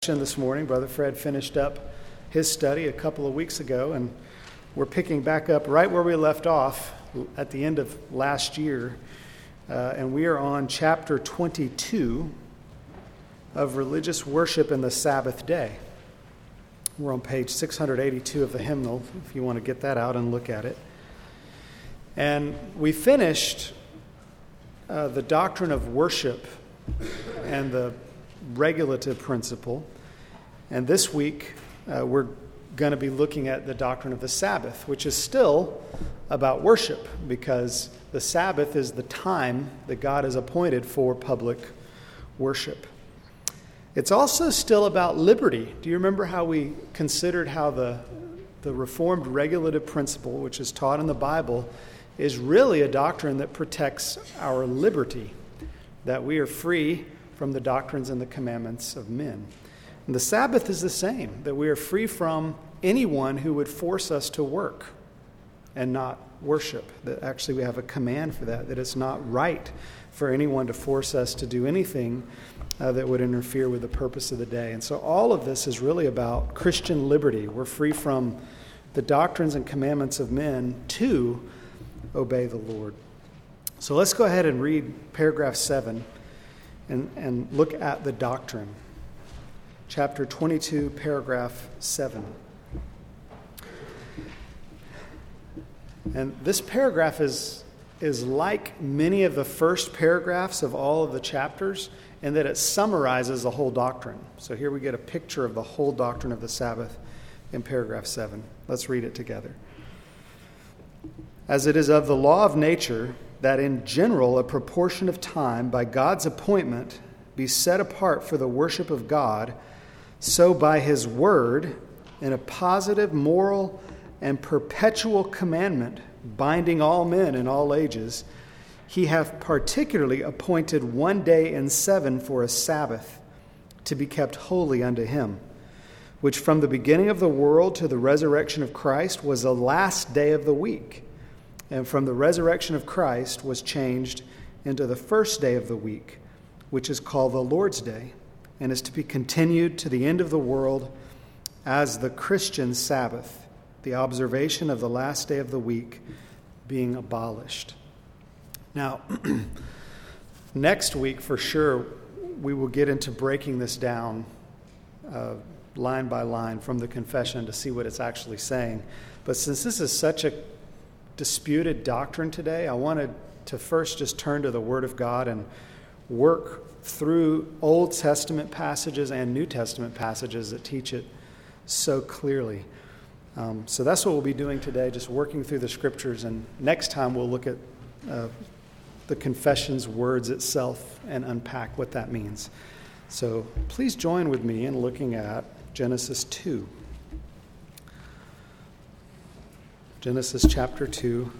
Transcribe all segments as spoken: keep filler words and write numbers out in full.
This morning. Brother Fred finished up his study a couple of weeks ago, and we're picking back up right where we left off at the end of last year, uh, and we are on chapter twenty-two of Religious Worship in the Sabbath Day. We're on page six hundred eighty-two of the hymnal, if you want to get that out and look at it. And we finished uh, the doctrine of worship and the regulative principle. And this week, uh, we're going to be looking at the doctrine of the Sabbath, which is still about worship, because the Sabbath is the time that God has appointed for public worship. It's also still about liberty. Do you remember how we considered how the, the Reformed regulative principle, which is taught in the Bible, is really a doctrine that protects our liberty, that we are free from the doctrines and the commandments of men. And the Sabbath is the same, that we are free from anyone who would force us to work and not worship. That actually we have a command for that, that it's not right for anyone to force us to do anything uh, that would interfere with the purpose of the day. And so all of this is really about Christian liberty. We're free from the doctrines and commandments of men to obey the Lord. So let's go ahead and read paragraph seven. And, and look at the doctrine. Chapter twenty-two, paragraph seven. And this paragraph is, is like many of the first paragraphs of all of the chapters, in that it summarizes the whole doctrine. So here we get a picture of the whole doctrine of the Sabbath in paragraph seven. Let's read it together. As it is of the law of nature, that in general a proportion of time by God's appointment be set apart for the worship of God, so by his word, in a positive, moral, and perpetual commandment binding all men in all ages, he hath particularly appointed one day in seven for a Sabbath, to be kept holy unto him, which from the beginning of the world to the resurrection of Christ was the last day of the week, and from the resurrection of Christ was changed into the first day of the week, which is called the Lord's Day, and is to be continued to the end of the world as the Christian Sabbath, the observation of the last day of the week being abolished. Now, next week, for sure, we will get into breaking this down uh, line by line from the confession to see what it's actually saying. But since this is such a disputed doctrine today, I wanted to first just turn to the Word of God and work through Old Testament passages and New Testament passages that teach it so clearly. Um, so that's what we'll be doing today, just working through the Scriptures, and next time we'll look at uh, the confession's words itself and unpack what that means. So please join with me in looking at Genesis two. Genesis chapter two.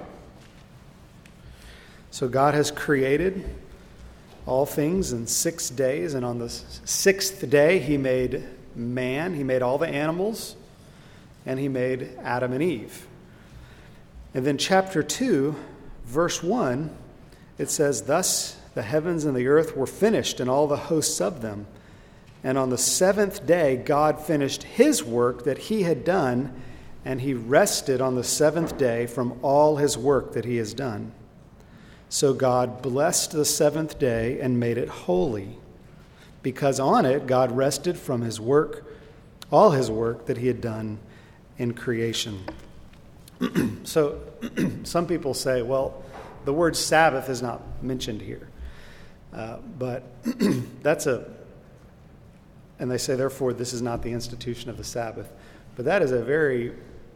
So God has created all things in six days, and on the sixth day he made man, he made all the animals, and he made Adam and Eve. And then chapter two, verse one, it says, "Thus the heavens and the earth were finished, and all the hosts of them. And on the seventh day God finished his work that he had done, and he rested on the seventh day from all his work that he has done. So God blessed the seventh day and made it holy, because on it God rested from his work, all his work that he had done in creation." So some people say, well, the word Sabbath is not mentioned here. Uh, but that's a, and they say, therefore, this is not the institution of the Sabbath. But that is a very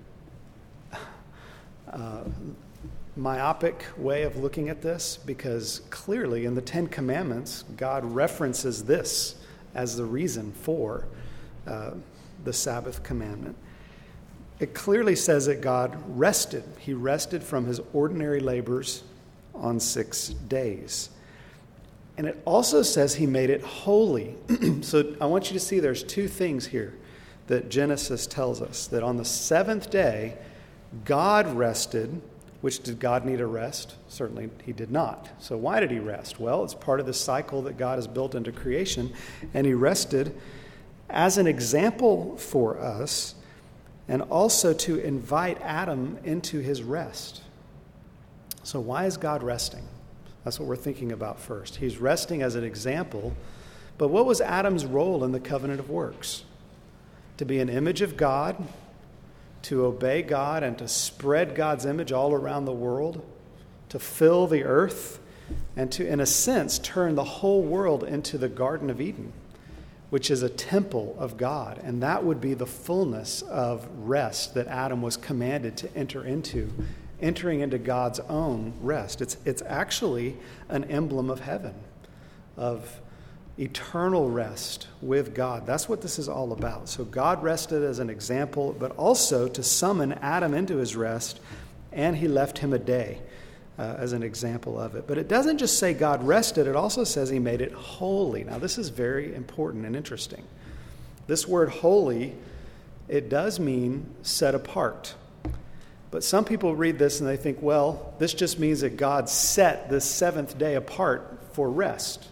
Uh, myopic way of looking at this, because clearly in the Ten Commandments, God references this as the reason for uh, the Sabbath commandment. It clearly says that God rested. He rested from his ordinary labors on six days. And it also says he made it holy. So I want you to see there's two things here that Genesis tells us, that on the seventh day, God rested. Which, did God need a rest? Certainly he did not. So why did he rest? Well, it's part of the cycle that God has built into creation, and he rested as an example for us, and also to invite Adam into his rest. So why is God resting? That's what we're thinking about first. He's resting as an example, but what was Adam's role in the covenant of works? To be an image of God, to obey God, and to spread God's image all around the world, to fill the earth, and to, in a sense, turn the whole world into the Garden of Eden, which is a temple of God. And that would be the fullness of rest that Adam was commanded to enter into, entering into God's own rest. It's, it's actually an emblem of heaven, of eternal rest with God. That's what this is all about. So God rested as an example, but also to summon Adam into his rest, and he left him a day uh, as an example of it. But it doesn't just say God rested, it also says he made it holy. Now this is very important and interesting. This word holy, it does mean set apart. But some people read this and they think, well, this just means that God set this seventh day apart for rest.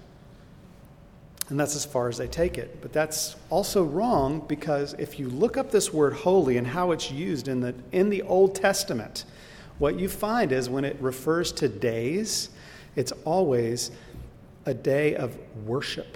And that's as far as they take it. But that's also wrong, because if you look up this word holy and how it's used in the in the Old Testament, what you find is when it refers to days, it's always a day of worship.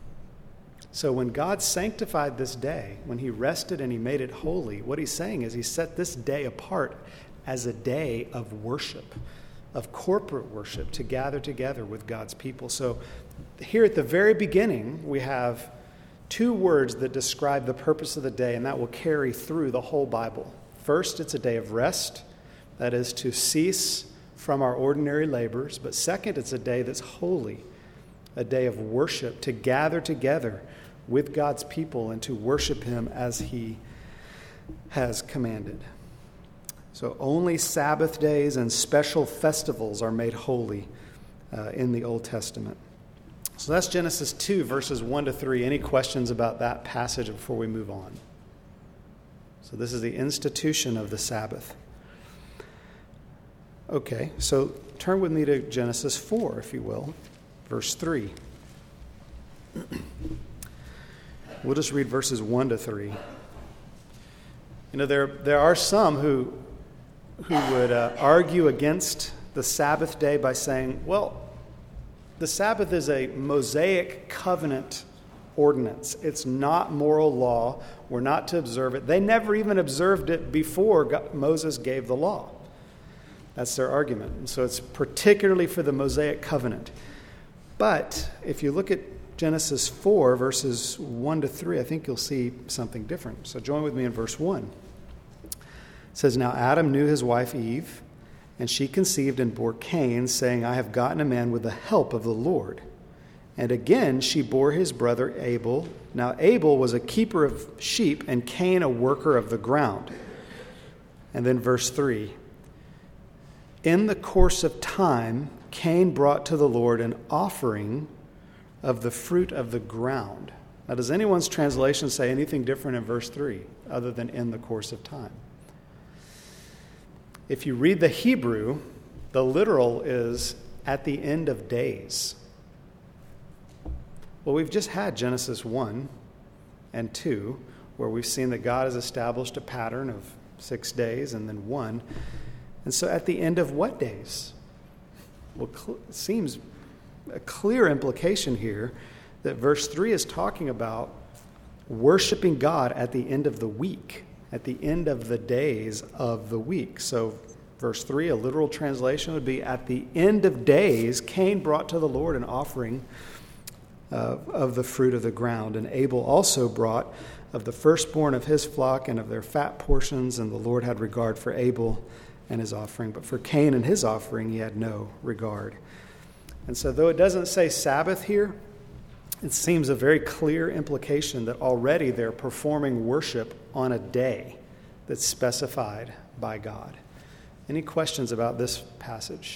So when God sanctified this day, when he rested and he made it holy, what he's saying is he set this day apart as a day of worship, of corporate worship, to gather together with God's people. So here at the very beginning, we have two words that describe the purpose of the day, and that will carry through the whole Bible. First, it's a day of rest, that is to cease from our ordinary labors. But second, it's a day that's holy, a day of worship, to gather together with God's people and to worship him as he has commanded. So only Sabbath days and special festivals are made holy uh, in the Old Testament. So that's Genesis two, verses one to three. Any questions about that passage before we move on? So this is the institution of the Sabbath. Okay, so turn with me to Genesis four, if you will, verse three. We'll just read verses one to three. You know, there there are some who who would uh, argue against the Sabbath day by saying, well, the Sabbath is a Mosaic covenant ordinance. It's not moral law. We're not to observe it. They never even observed it before God, Moses gave the law. That's their argument. And so it's particularly for the Mosaic covenant. But if you look at Genesis four, verses one to three, I think you'll see something different. So join with me in verse one. It says, "Now Adam knew his wife Eve, and she conceived and bore Cain, saying, I have gotten a man with the help of the Lord. And again she bore his brother Abel. Now Abel was a keeper of sheep, and Cain a worker of the ground." And then verse three. "In the course of time, Cain brought to the Lord an offering of the fruit of the ground." Now, does anyone's translation say anything different in verse three, other than "in the course of time"? If you read the Hebrew, the literal is "at the end of days." Well, we've just had Genesis one and two, where we've seen that God has established a pattern of six days and then one. And so at the end of what days? Well, it seems a clear implication here that verse three is talking about worshiping God at the end of the week, at the end of the days of the week. So verse three, a literal translation would be, "At the end of days, Cain brought to the Lord an offering uh, of the fruit of the ground. And Abel also brought of the firstborn of his flock and of their fat portions, and the Lord had regard for Abel and his offering. But for Cain and his offering he had no regard." And so though it doesn't say Sabbath here, it seems a very clear implication that already they're performing worship on a day that's specified by God. Any questions about this passage?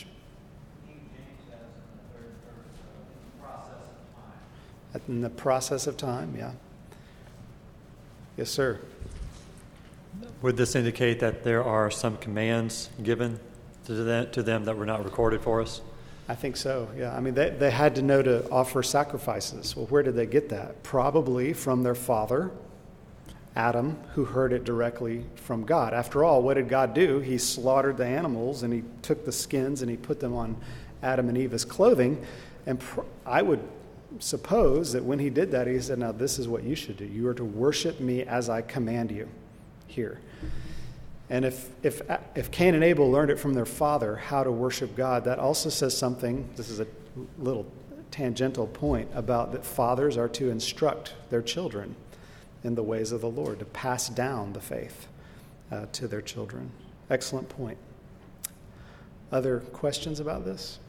In the process of time, yeah. Yes, sir. Would this indicate that there are some commands given to them, to them that were not recorded for us? I think so, yeah. I mean, they, they had to know to offer sacrifices. Well, where did they get that? Probably from their father, Adam, who heard it directly from God. After all, what did God do? He slaughtered the animals, and he took the skins, and he put them on Adam and Eve's clothing. And pr- I would suppose that when he did that, he said, now this is what you should do. You are to worship me as I command you here. And if if if Cain and Abel learned it from their father, how to worship God, that also says something, this is a little tangential point, about that fathers are to instruct their children in the ways of the Lord, to pass down the faith uh, to their children. Excellent point. Other questions about this?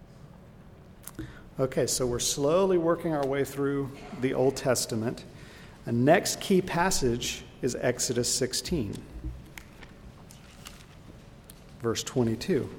Okay, so we're slowly working our way through the Old Testament. The next key passage is Exodus sixteen. Verse twenty-two.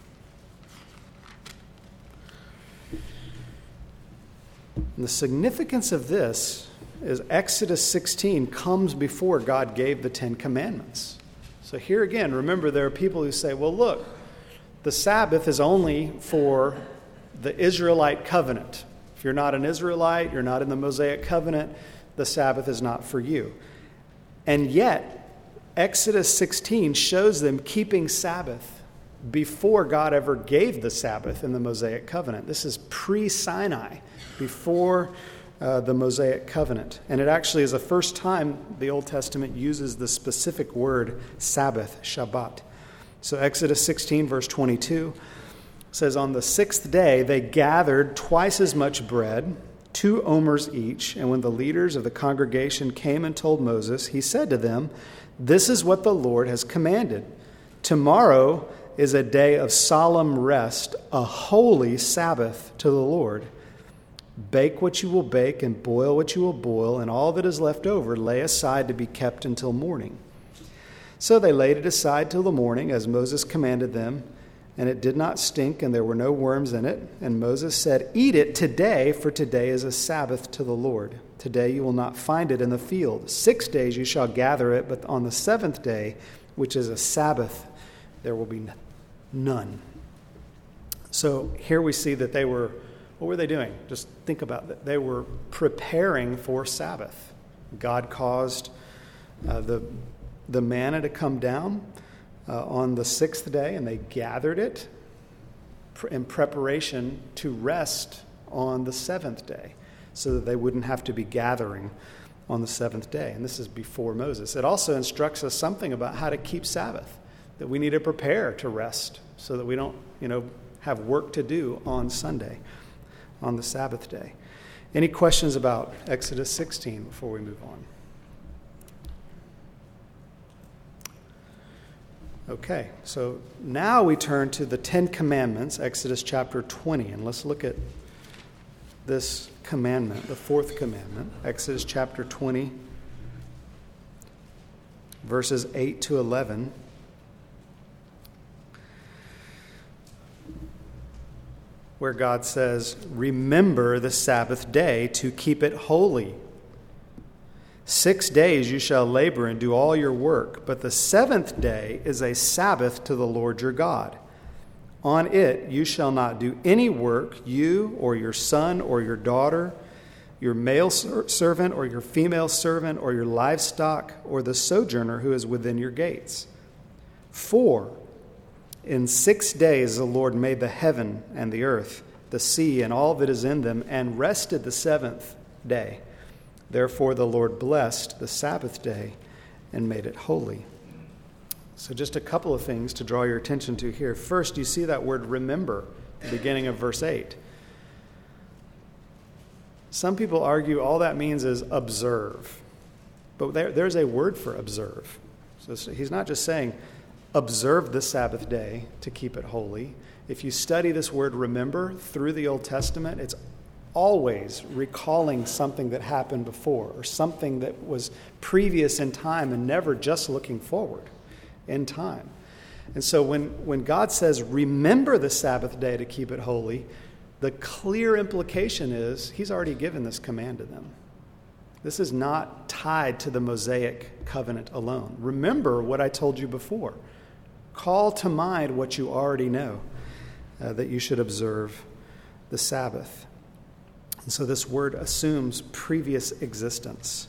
And the significance of this is Exodus sixteen comes before God gave the Ten Commandments. So here again, remember, there are people who say, well, look, the Sabbath is only for the Israelite covenant. If you're not an Israelite, you're not in the Mosaic covenant, the Sabbath is not for you. And yet, Exodus sixteen shows them keeping Sabbath before God ever gave the Sabbath in the Mosaic covenant. This is pre-Sinai, before uh, the Mosaic covenant. And it actually is the first time the Old Testament uses the specific word Sabbath, Shabbat. So Exodus sixteen, verse twenty-two says, on the sixth day they gathered twice as much bread, two omers each, and when the leaders of the congregation came and told Moses, he said to them, this is what the Lord has commanded. Tomorrow is a day of solemn rest, a holy Sabbath to the Lord. Bake what you will bake and boil what you will boil, and all that is left over lay aside to be kept until morning. So they laid it aside till the morning, as Moses commanded them, and it did not stink, and there were no worms in it. And Moses said, eat it today, for today is a Sabbath to the Lord. Today you will not find it in the field. Six days you shall gather it, but on the seventh day, which is a Sabbath, there will be none. So here we see that they were, what were they doing? Just think about that. They were preparing for Sabbath. God caused uh, the, the manna to come down uh, on the sixth day, and they gathered it in preparation to rest on the seventh day, so that they wouldn't have to be gathering on the seventh day. And this is before Moses. It also instructs us something about how to keep Sabbath, that we need to prepare to rest so that we don't, you know, have work to do on Sunday, on the Sabbath day. Any questions about Exodus sixteen before we move on? Okay, so now we turn to the Ten Commandments, Exodus chapter twenty, and let's look at this commandment, the fourth commandment, Exodus chapter twenty, verses eight to eleven. Where God says, remember the Sabbath day to keep it holy. Six days you shall labor and do all your work, but the seventh day is a Sabbath to the Lord your God. On it you shall not do any work, you or your son or your daughter, your male ser- servant or your female servant or your livestock or the sojourner who is within your gates. For in six days the Lord made the heaven and the earth, the sea and all that is in them, and rested the seventh day. Therefore the Lord blessed the Sabbath day and made it holy. So just a couple of things to draw your attention to here. First, you see that word remember, the beginning of verse eight. Some people argue all that means is observe. But there, there's a word for observe. So he's not just saying observe the Sabbath day to keep it holy. If you study this word remember through the Old Testament, it's always recalling something that happened before or something that was previous in time and never just looking forward in time. And so when, when God says, remember the Sabbath day to keep it holy, the clear implication is he's already given this command to them. This is not tied to the Mosaic covenant alone. Remember what I told you before. Call to mind what you already know. uh, that you should observe the Sabbath. And so this word assumes previous existence.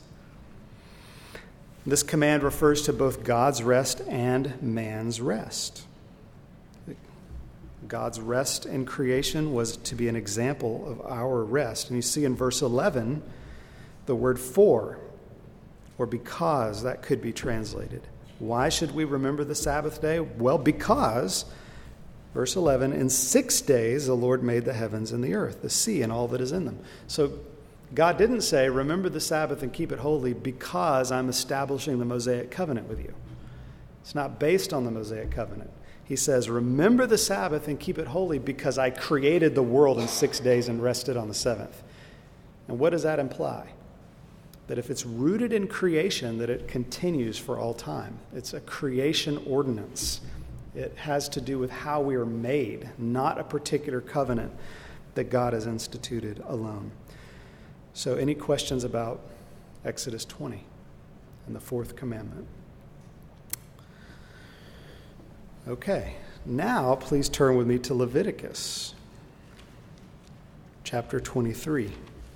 This command refers to both God's rest and man's rest. God's rest in creation was to be an example of our rest. And you see in verse eleven the word for, or because, that could be translated. Why should we remember the Sabbath day? Well, because, verse eleven, in six days the Lord made the heavens and the earth, the sea and all that is in them. So God didn't say, remember the Sabbath and keep it holy because I'm establishing the Mosaic covenant with you. It's not based on the Mosaic covenant. He says, remember the Sabbath and keep it holy because I created the world in six days and rested on the seventh. And what does that imply? That if it's rooted in creation, that it continues for all time. It's a creation ordinance. It has to do with how we are made, not a particular covenant that God has instituted alone. So any questions about Exodus twenty and the fourth commandment? Okay, now please turn with me to Leviticus chapter twenty-three.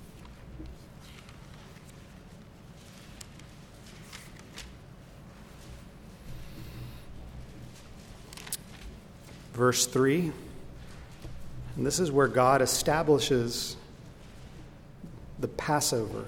Verse three, and this is where God establishes the Passover.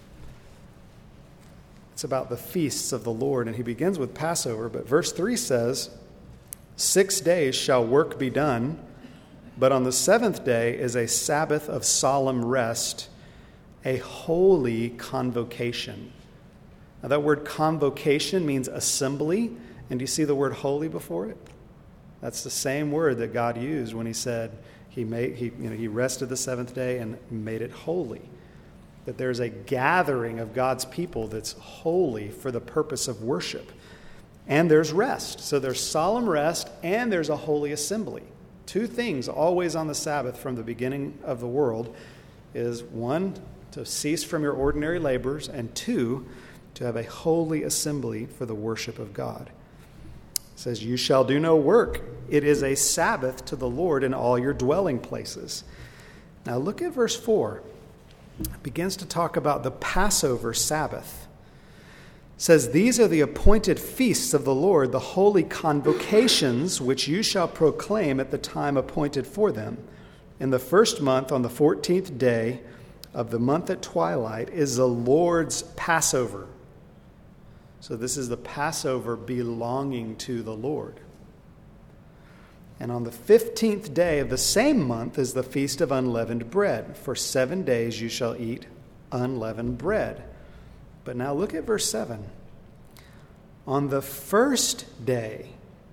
It's about the feasts of the Lord, and he begins with Passover, but verse three says, Six days shall work be done, but on the seventh day is a Sabbath of solemn rest, a holy convocation. Now that word convocation means assembly, and do you see the word holy before it? That's the same word that God used when he said he made he you know he rested the seventh day and made it holy. That there's a gathering of God's people that's holy for the purpose of worship. And there's rest. So there's solemn rest and there's a holy assembly. Two things always on the Sabbath from the beginning of the world is one, to cease from your ordinary labors, and two, to have a holy assembly for the worship of God. It says, you shall do no work. It is a Sabbath to the Lord in all your dwelling places. Now look at verse four. It begins to talk about the Passover Sabbath. It says, these are the appointed feasts of the Lord, the holy convocations, which you shall proclaim at the time appointed for them. In the first month, on the fourteenth day of the month at twilight, is the Lord's Passover. So this is the Passover belonging to the Lord. And on the fifteenth day of the same month is the Feast of Unleavened Bread. For seven days you shall eat unleavened bread. But now look at verse seven. On the first day,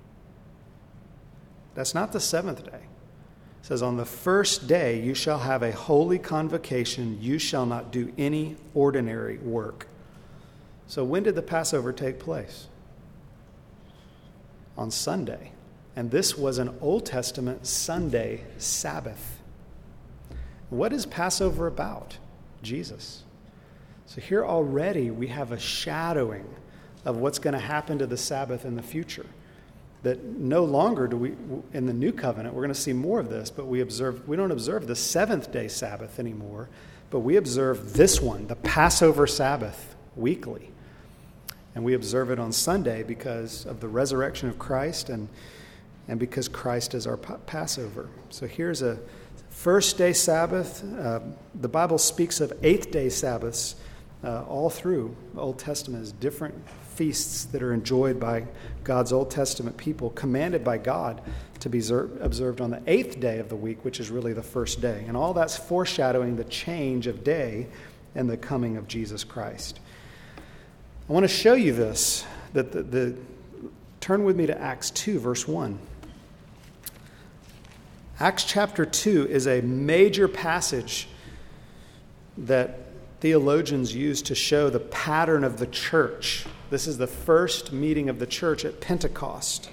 that's not the seventh day. It says, on the first day you shall have a holy convocation. You shall not do any ordinary work. So when did the Passover take place? On Sunday. And this was an Old Testament Sunday Sabbath. What is Passover about? Jesus. So here already we have a shadowing of what's going to happen to the Sabbath in the future. That no longer do we, in the New Covenant, we're going to see more of this, but we observe, we don't observe the seventh day Sabbath anymore, but we observe this one, the Passover Sabbath, weekly. And we observe it on Sunday because of the resurrection of Christ and, and because Christ is our Passover. So here's a first day Sabbath. Uh, the Bible speaks of eighth day Sabbaths uh, all through the Old Testament as different feasts that are enjoyed by God's Old Testament people, commanded by God to be observed on the eighth day of the week, which is really the first day. And all that's foreshadowing the change of day and the coming of Jesus Christ. I want to show you this, that the, the turn with me to Acts two, verse one. Acts chapter two is a major passage that theologians use to show the pattern of the church. This is the first meeting of the church at Pentecost.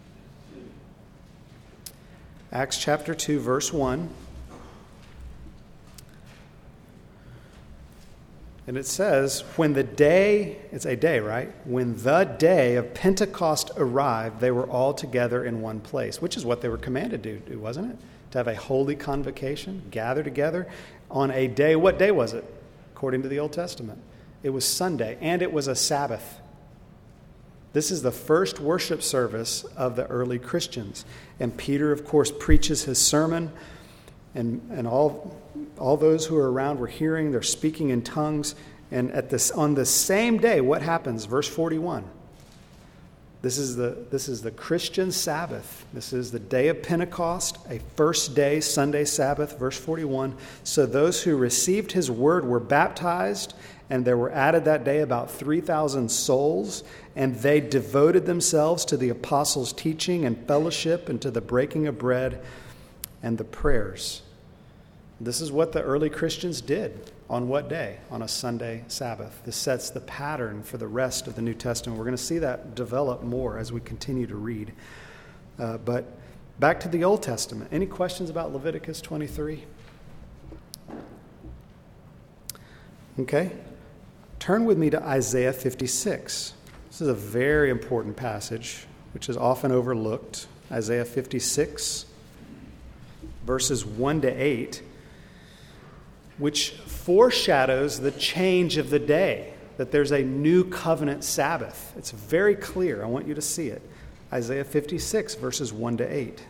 Acts chapter two, verse one. And it says, when the day, it's a day, right? When the day of Pentecost arrived, they were all together in one place, which is what they were commanded to do, wasn't it? To have a holy convocation, gather together on a day. What day was it? According to the Old Testament, it was Sunday, and it was a Sabbath. This is the first worship service of the early Christians. And Peter, of course, preaches his sermon, and, and all, all those who are around were hearing, they're speaking in tongues. And at this, on the same day, what happens? Verse forty-one. This is the this is the Christian Sabbath. This is the day of Pentecost, a first day Sunday Sabbath. Verse forty-one. So those who received his word were baptized, and there were added that day about three thousand souls, and they devoted themselves to the apostles' teaching and fellowship, and to the breaking of bread and the prayers. This is what the early Christians did. On what day? On a Sunday Sabbath. This sets the pattern for the rest of the New Testament. We're going to see that develop more as we continue to read. Uh, but back to the Old Testament. Any questions about Leviticus twenty-three? Okay. Turn with me to Isaiah fifty-six. This is a very important passage, which is often overlooked. Isaiah fifty-six, verses one to eight, which foreshadows the change of the day, that there's a new covenant Sabbath. It's very clear. I want you to see it. Isaiah fifty-six, verses one to eight.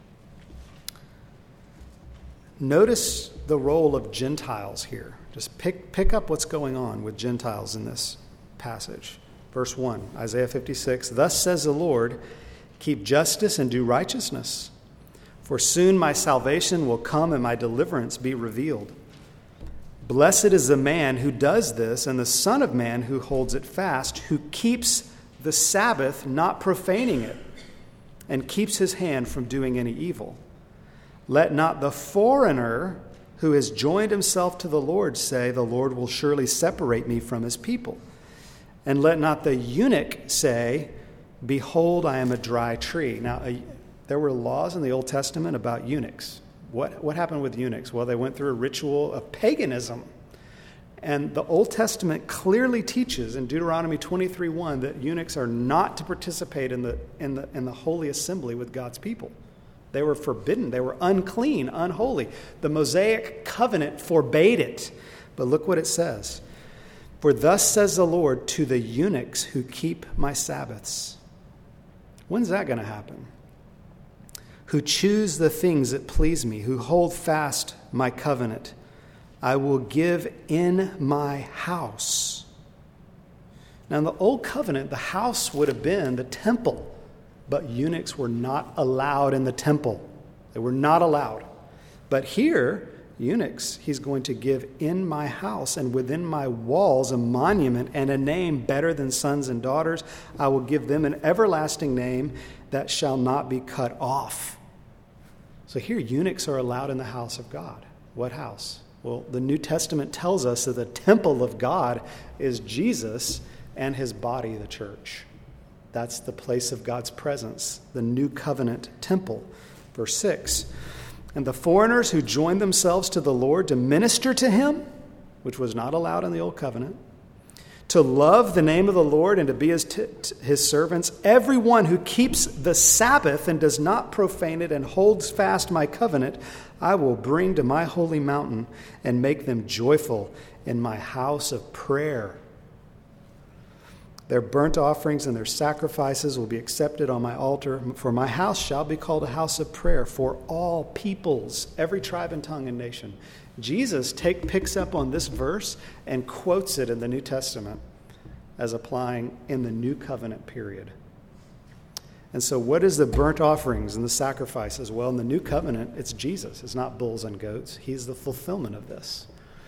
Notice the role of Gentiles here. Just pick, pick up what's going on with Gentiles in this passage. Verse one, Isaiah fifty-six, thus says the Lord, keep justice and do righteousness, for soon my salvation will come and my deliverance be revealed. Blessed is the man who does this, and the Son of Man who holds it fast, who keeps the Sabbath, not profaning it, and keeps his hand from doing any evil. Let not the foreigner who has joined himself to the Lord say, the Lord will surely separate me from his people. And let not the eunuch say, behold, I am a dry tree. Now, a, there were laws in the Old Testament about eunuchs. What, what happened with eunuchs? Well, they went through a ritual of paganism. And the Old Testament clearly teaches in Deuteronomy twenty-three one that eunuchs are not to participate in the, in the, in the holy assembly with God's people. They were forbidden. They were unclean, unholy. The Mosaic covenant forbade it. But look what it says. For thus says the Lord to the eunuchs who keep my Sabbaths. When's that going to happen? Who choose the things that please me, who hold fast my covenant, I will give in my house. Now, in the Old Covenant, the house would have been the temple, but eunuchs were not allowed in the temple. They were not allowed. But here, eunuchs, he's going to give in my house and within my walls a monument and a name better than sons and daughters. I will give them an everlasting name that shall not be cut off. So here, eunuchs are allowed in the house of God. What house? Well, the New Testament tells us that the temple of God is Jesus and his body, the church. That's the place of God's presence, the new covenant temple. Verse six, and the foreigners who joined themselves to the Lord to minister to him, which was not allowed in the Old Covenant, to love the name of the Lord and to be his, t- t- his servants, everyone who keeps the Sabbath and does not profane it and holds fast my covenant, I will bring to my holy mountain and make them joyful in my house of prayer. Their burnt offerings and their sacrifices will be accepted on my altar, for my house shall be called a house of prayer for all peoples, every tribe and tongue and nation. Jesus take, picks up on this verse and quotes it in the New Testament as applying in the New Covenant period. And so what is the burnt offerings and the sacrifices? Well, in the New Covenant, it's Jesus. It's not bulls and goats. He's the fulfillment of this.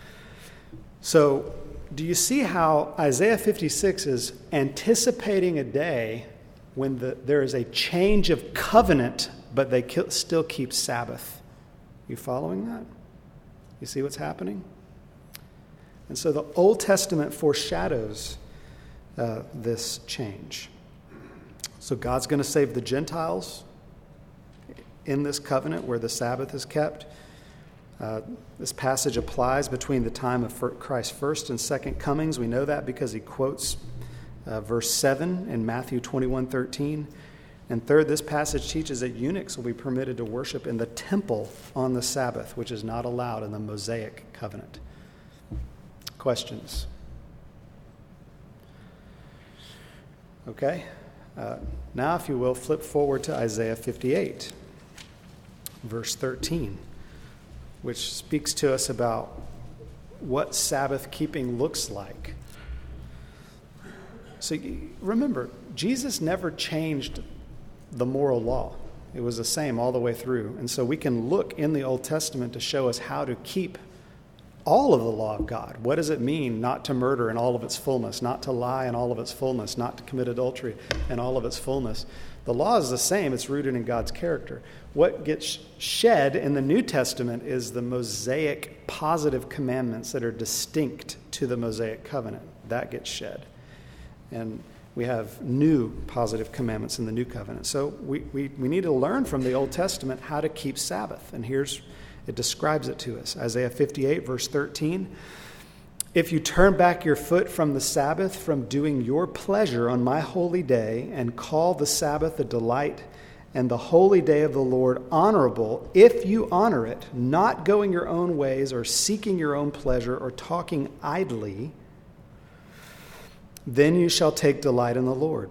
So do you see how Isaiah fifty-six is anticipating a day when the, there is a change of covenant, but they ki- still keep Sabbath? You following that? You see what's happening? And so the Old Testament foreshadows uh, this change. So God's going to save the Gentiles in this covenant where the Sabbath is kept. Uh, this passage applies between the time of Christ's first and second comings. We know that because he quotes uh, verse seven in Matthew twenty-one thirteen. And third, this passage teaches that eunuchs will be permitted to worship in the temple on the Sabbath, which is not allowed in the Mosaic covenant. Questions? Okay. Uh, now, if you will, flip forward to Isaiah fifty-eight, verse thirteen, which speaks to us about what Sabbath keeping looks like. So remember, Jesus never changed the moral law. It was the same all the way through. And so we can look in the Old Testament to show us how to keep all of the law of God. What does it mean not to murder in all of its fullness, not to lie in all of its fullness, not to commit adultery in all of its fullness? The law is the same. It's rooted in God's character. What gets shed in the New Testament is the Mosaic positive commandments that are distinct to the Mosaic covenant. That gets shed. And we have new positive commandments in the new covenant. So we, we, we need to learn from the Old Testament how to keep Sabbath. And here's, it describes it to us. Isaiah fifty-eight, verse thirteen. If you turn back your foot from the Sabbath, from doing your pleasure on my holy day, and call the Sabbath a delight and the holy day of the Lord honorable, if you honor it, not going your own ways or seeking your own pleasure or talking idly, then you shall take delight in the Lord.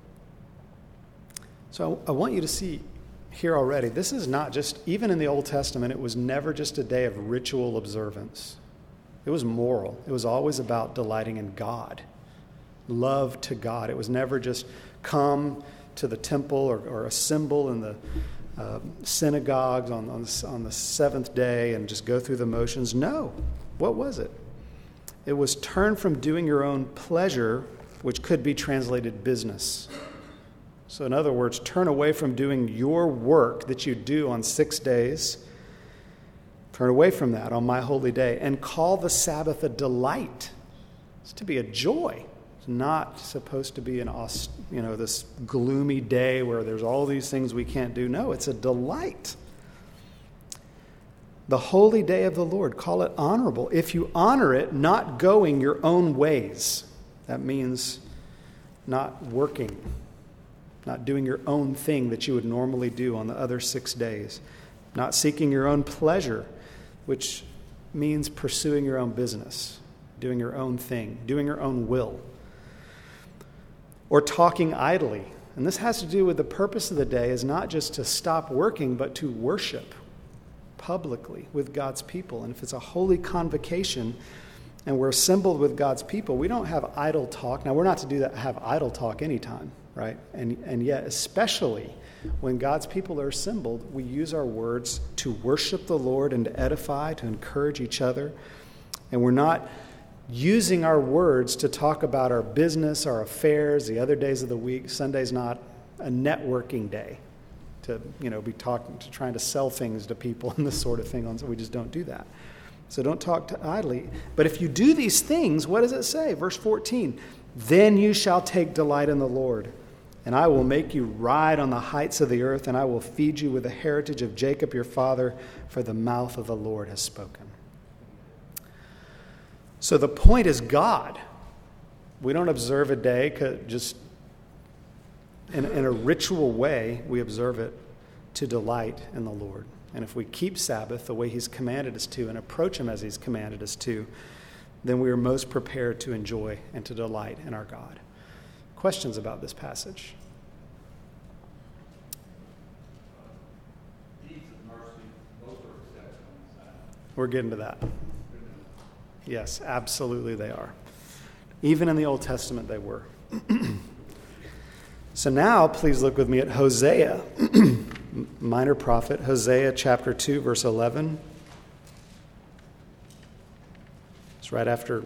So I want you to see here already, this is not just, even in the Old Testament, it was never just a day of ritual observance. It was moral. It was always about delighting in God, love to God. It was never just come to the temple or, or assemble in the uh, synagogues on, on, on the seventh day and just go through the motions. No. What was it? It was turn from doing your own pleasure, which could be translated business. So in other words, turn away from doing your work that you do on six days. Turn away from that on my holy day and call the Sabbath a delight. It's to be a joy. It's not supposed to be an, you know, this gloomy day where there's all these things we can't do. No, it's a delight. The holy day of the Lord, call it honorable. If you honor it, not going your own ways. That means not working, not doing your own thing that you would normally do on the other six days. Not seeking your own pleasure, which means pursuing your own business, doing your own thing, doing your own will. Or talking idly. And this has to do with the purpose of the day is not just to stop working, but to worship publicly with God's people. And if it's a holy convocation and we're assembled with God's people, we don't have idle talk. Now, we're not to do that, have idle talk anytime, right? And, and yet, especially when God's people are assembled, we use our words to worship the Lord and to edify, to encourage each other. And we're not using our words to talk about our business, our affairs, the other days of the week. Sunday's not a networking day to, you know, be talking, to trying to sell things to people and this sort of thing. So we just don't do that. So don't talk to idly. But if you do these things, what does it say? Verse fourteen, then you shall take delight in the Lord, and I will make you ride on the heights of the earth, and I will feed you with the heritage of Jacob your father, for the mouth of the Lord has spoken. So the point is God. We don't observe a day just in, in a ritual way. We observe it to delight in the Lord. And if we keep Sabbath the way he's commanded us to and approach him as he's commanded us to, then we are most prepared to enjoy and to delight in our God. Questions about this passage? We're getting to that. Yes, absolutely they are. Even in the Old Testament they were. So now please look with me at Hosea, minor prophet, Hosea chapter two, verse eleven. It's right after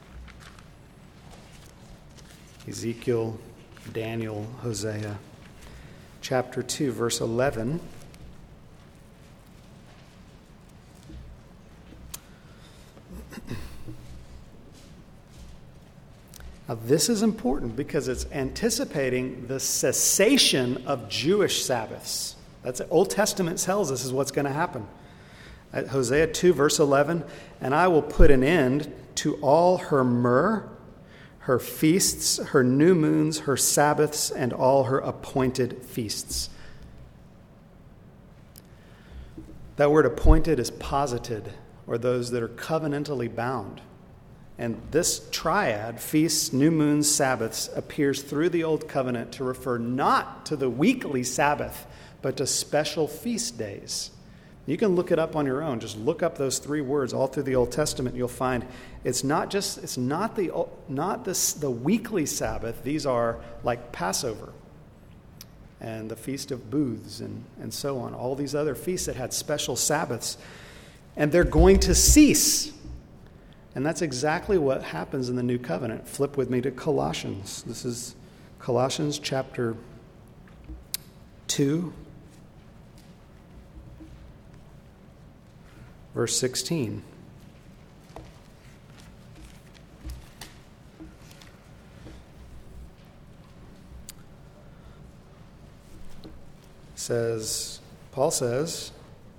Ezekiel, Daniel, Hosea. Chapter two, verse eleven. Now, this is important because it's anticipating the cessation of Jewish Sabbaths. That's Old Testament tells us is what's going to happen. At Hosea two, verse eleven, and I will put an end to all her myrrh, her feasts, her new moons, her Sabbaths, and all her appointed feasts. That word appointed is posited, or those that are covenantally bound. And this triad, feasts, new moons, Sabbaths, appears through the Old Covenant to refer not to the weekly Sabbath, but to special feast days. You can look it up on your own. Just look up those three words all through the Old Testament. You'll find it's not just it's not the not this the weekly Sabbath. These are like Passover and the Feast of Booths and, and so on. All these other feasts that had special Sabbaths. And they're going to cease. And that's exactly what happens in the New Covenant. Flip with me to Colossians. This is Colossians chapter two, verse sixteen. Says, Paul says,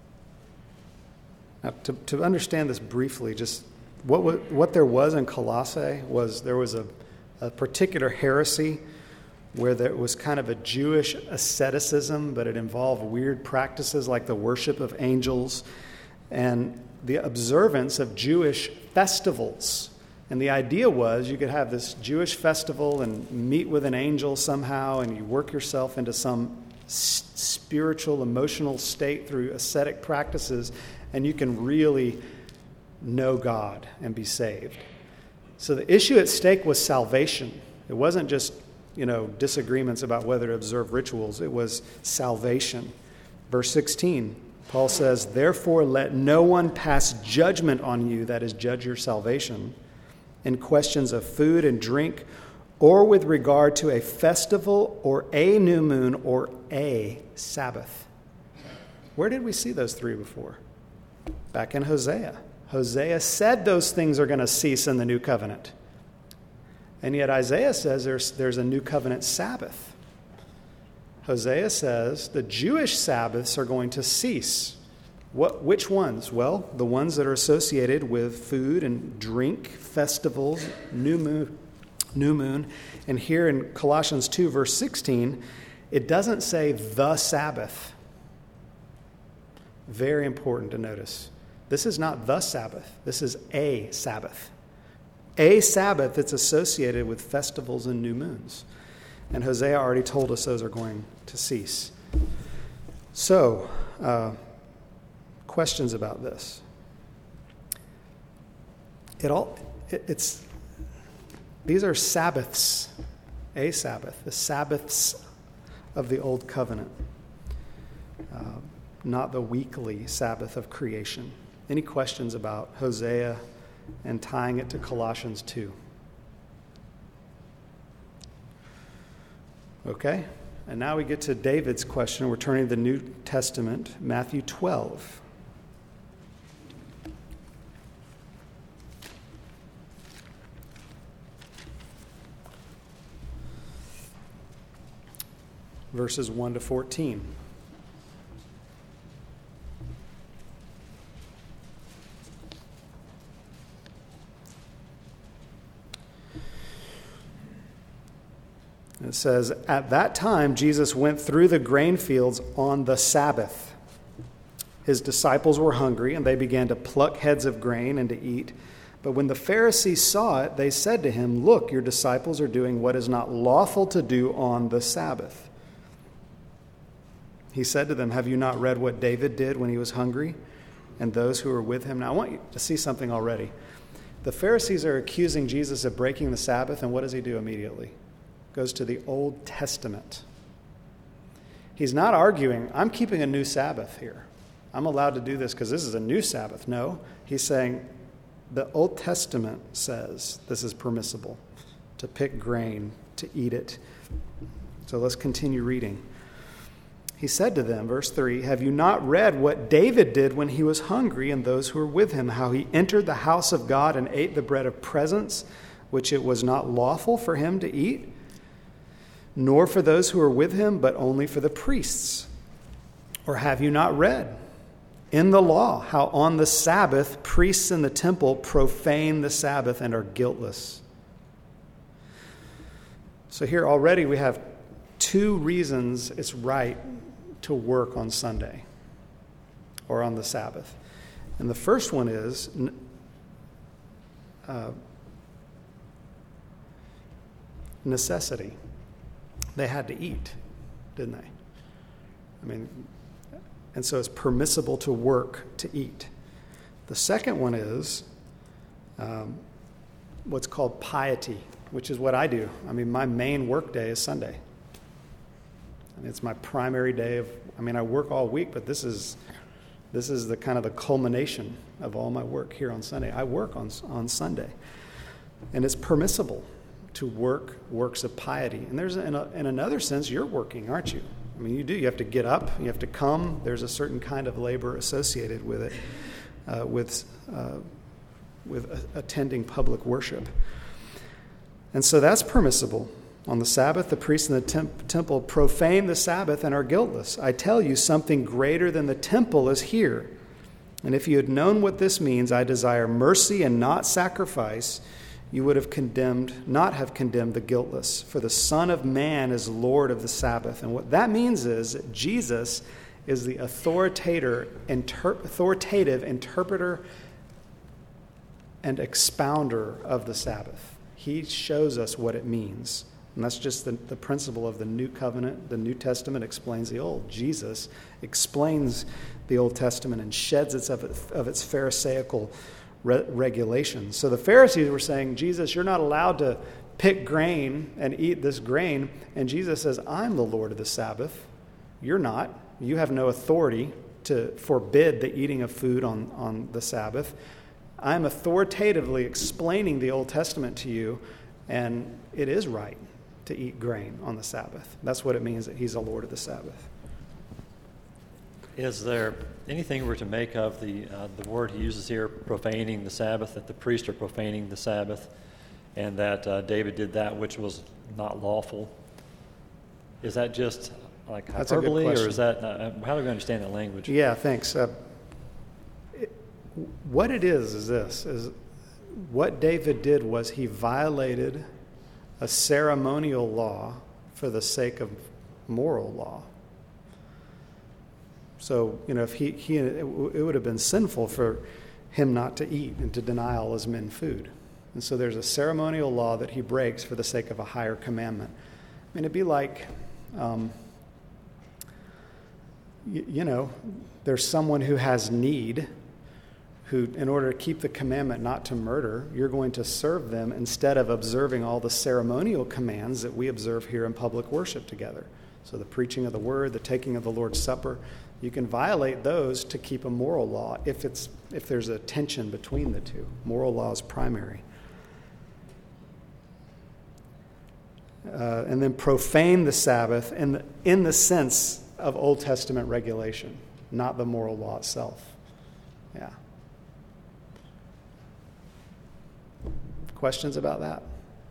now to, to understand this briefly, just what what there was in Colossae was there was a, a particular heresy where there was kind of a Jewish asceticism, but it involved weird practices like the worship of angels and the observance of Jewish festivals. And the idea was you could have this Jewish festival and meet with an angel somehow, and you work yourself into some s- spiritual, emotional state through ascetic practices, and you can really know God and be saved. So the issue at stake was salvation. It wasn't just, you know, disagreements about whether to observe rituals. It was salvation. Verse sixteen, Paul says, therefore let no one pass judgment on you, that is, judge your salvation, in questions of food and drink, or with regard to a festival or a new moon or a Sabbath. Where did we see those three before? Back in Hosea. Hosea said those things are going to cease in the new covenant. And yet Isaiah says there's, there's a new covenant Sabbath. Hosea says the Jewish Sabbaths are going to cease. What? Which ones? Well, the ones that are associated with food and drink, festivals, new moon, new moon. And here in Colossians two, verse sixteen, it doesn't say the Sabbath. Very important to notice. This is not the Sabbath. This is a Sabbath. A Sabbath that's associated with festivals and new moons. And Hosea already told us those are going to cease. So, uh, questions about this? It all, it, it's, these are Sabbaths. A Sabbath. The Sabbaths of the Old Covenant. Uh, not the weekly Sabbath of creation. Any questions about Hosea and tying it to Colossians two? Okay, and now we get to David's question. We're turning to the New Testament, Matthew twelve. Verses one to fourteen. It says, at that time, Jesus went through the grain fields on the Sabbath. His disciples were hungry, and they began to pluck heads of grain and to eat. But when the Pharisees saw it, they said to him, look, your disciples are doing what is not lawful to do on the Sabbath. He said to them, have you not read what David did when he was hungry, and those who were with him? Now, I want you to see something already. The Pharisees are accusing Jesus of breaking the Sabbath, and what does he do immediately? Goes to the Old Testament. He's not arguing, I'm keeping a new Sabbath here. I'm allowed to do this because this is a new Sabbath. No, he's saying the Old Testament says this is permissible, to pick grain, to eat it. So let's continue reading. He said to them, verse three, have you not read what David did when he was hungry and those who were with him, how he entered the house of God and ate the bread of presence, which it was not lawful for him to eat? Nor for those who were with him, but only for the priests. Or have you not read in the law, how on the Sabbath priests in the temple profane the Sabbath and are guiltless. So here already we have two reasons it's right to work on Sunday or on the Sabbath. And the first one is uh, necessity. They had to eat, didn't they? I mean, and so it's permissible to work to eat. The second one is um, what's called piety, which is what I do. I mean, my main work day is Sunday. And it's my primary day of, I mean, I work all week, but this is this is the kind of the culmination of all my work here on Sunday. I work on on Sunday. And it's permissible to work works of piety. And there's, in, a, in another sense, you're working, aren't you? I mean, you do. You have to get up. You have to come. There's a certain kind of labor associated with it, uh, with uh, with attending public worship. And so that's permissible. On the Sabbath, the priests in the temp- temple profane the Sabbath and are guiltless. I tell you, something greater than the temple is here. And if you had known what this means, I desire mercy and not sacrifice, you would have condemned, not have condemned the guiltless. For the Son of Man is Lord of the Sabbath. And what that means is that Jesus is the authoritator, inter- authoritative interpreter and expounder of the Sabbath. He shows us what it means. And that's just the, the principle of the New Covenant. The New Testament explains the Old. Jesus explains the Old Testament and sheds its of, it, of its Pharisaical re- regulations. So the Pharisees were saying, Jesus, you're not allowed to pick grain and eat this grain. And Jesus says, I'm the Lord of the Sabbath. You're not. You have no authority to forbid the eating of food on, on the Sabbath. I'm authoritatively explaining the Old Testament to you, and it is right to eat grain on the Sabbath. That's what it means that he's the Lord of the Sabbath. Is there anything we're to make of the uh, the word he uses here, profaning the Sabbath, that the priests are profaning the Sabbath, and that uh, David did that which was not lawful? Is that just like That's a good hyperbole, or question. is that, uh, how do we understand that language? Yeah, thanks. Uh, it, what it is is this, is what David did was he violated a ceremonial law for the sake of moral law. So, you know, if he, he it would have been sinful for him not to eat and to deny all his men food. And so there's a ceremonial law that he breaks for the sake of a higher commandment. I mean, it'd be like, um, you, you know, there's someone who has need, who, in order to keep the commandment not to murder, you're going to serve them instead of observing all the ceremonial commands that we observe here in public worship together. So the preaching of the word, the taking of the Lord's Supper, you can violate those to keep a moral law if it's if there's a tension between the two. Moral law is primary. Uh, and then profane the Sabbath in the, in the sense of Old Testament regulation, not the moral law itself. Yeah. Questions about that?